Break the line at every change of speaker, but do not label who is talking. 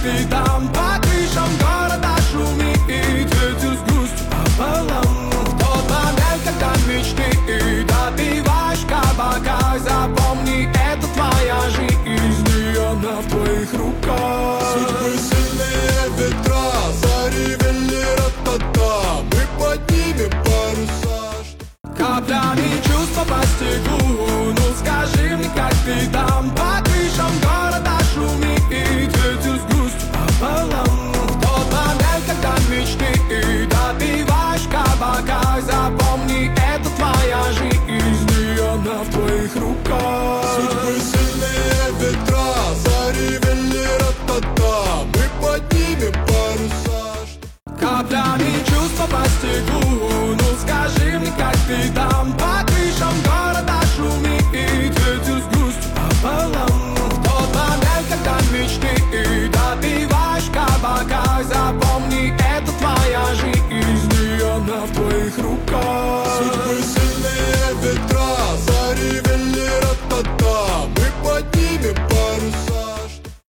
ты там. По крышам города шумит, ветер с грустью пополам. В тот момент, когда мечты допиваешь кабака, запомни, это твоя жизнь, и она в твоих руках.
Судьбы сильные ветра заревели ра-та-та. Мы поднимем паруса.
Каплями чувства по стеклу, ну скажи мне, как ты там.